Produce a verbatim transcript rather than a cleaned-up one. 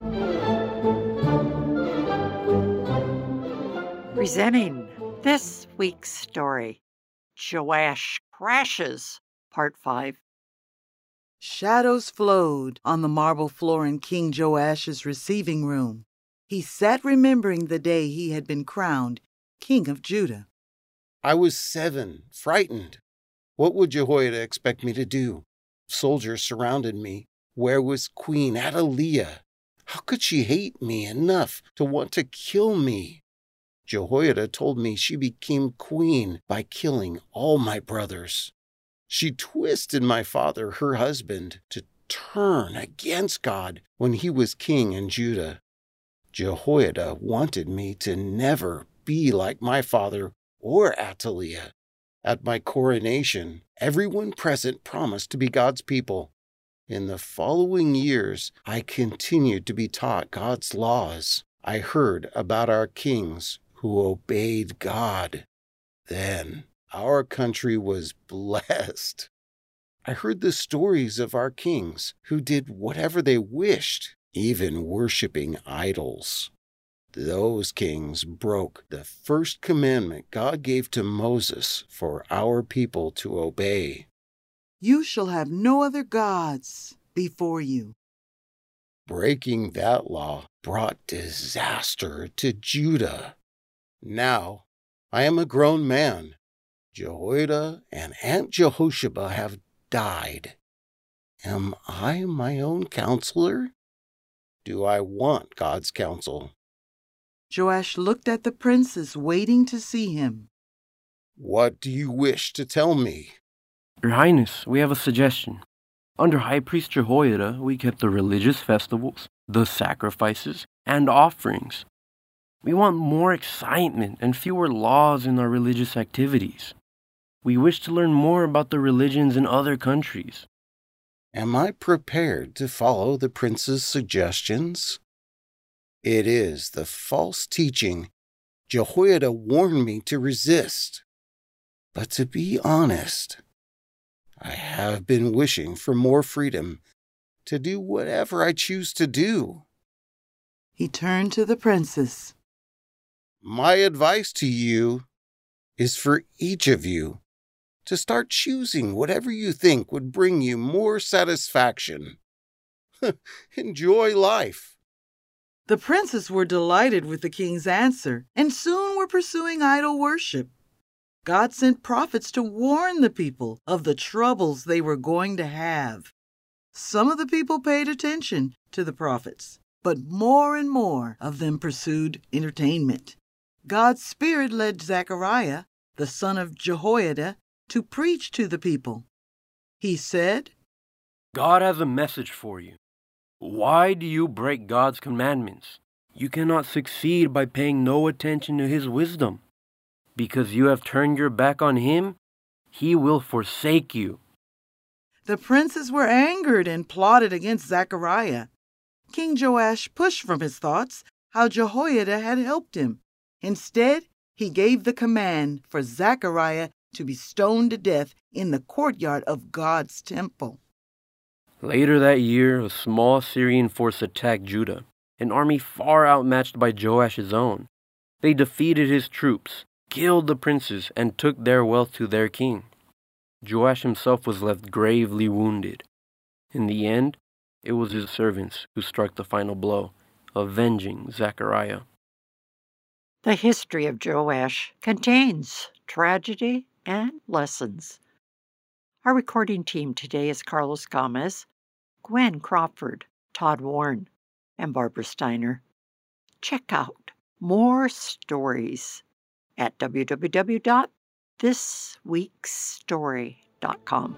Presenting this week's story, Joash Crashes, Part five. Shadows flowed on the marble floor in King Joash's receiving room. He sat remembering the day he had been crowned King of Judah. I was seven, frightened. What would Jehoiada expect me to do? Soldiers surrounded me. Where was Queen Athaliah? How could she hate me enough to want to kill me? Jehoiada told me she became queen by killing all my brothers. She twisted my father, her husband, to turn against God when he was king in Judah. Jehoiada wanted me to never be like my father or Athaliah. At my coronation, everyone present promised to be God's people. In the following years, I continued to be taught God's laws. I heard about our kings who obeyed God. Then our country was blessed. I heard the stories of our kings who did whatever they wished, even worshiping idols. Those kings broke the first commandment God gave to Moses for our people to obey. You shall have no other gods before you. Breaking that law brought disaster to Judah. Now, I am a grown man. Jehoiada and Aunt Jehosheba have died. Am I my own counselor? Do I want God's counsel? Joash looked at the princes waiting to see him. What do you wish to tell me? Your Highness, we have a suggestion. Under High Priest Jehoiada, we kept the religious festivals, the sacrifices, and offerings. We want more excitement and fewer laws in our religious activities. We wish to learn more about the religions in other countries. Am I prepared to follow the prince's suggestions? It is the false teaching Jehoiada warned me to resist. But to be honest, I have been wishing for more freedom to do whatever I choose to do. He turned to the princes. My advice to you is for each of you to start choosing whatever you think would bring you more satisfaction. Enjoy life. The princes were delighted with the king's answer and soon were pursuing idol worship. God sent prophets to warn the people of the troubles they were going to have. Some of the people paid attention to the prophets, but more and more of them pursued entertainment. God's Spirit led Zechariah, the son of Jehoiada, to preach to the people. He said, God has a message for you. Why do you break God's commandments? You cannot succeed by paying no attention to His wisdom. Because you have turned your back on Him, He will forsake you. The princes were angered and plotted against Zechariah. King Joash pushed from his thoughts how Jehoiada had helped him. Instead, he gave the command for Zechariah to be stoned to death in the courtyard of God's temple. Later that year, a small Syrian force attacked Judah, an army far outmatched by Joash's own. They defeated his troops, killed the princes, and took their wealth to their king. Joash himself was left gravely wounded. In the end, it was his servants who struck the final blow, avenging Zechariah. The history of Joash contains tragedy and lessons. Our recording team today is Carlos Gomez, Gwen Crawford, Todd Warren, and Barbara Steiner. Check out more stories at w w w dot this weeks story dot com.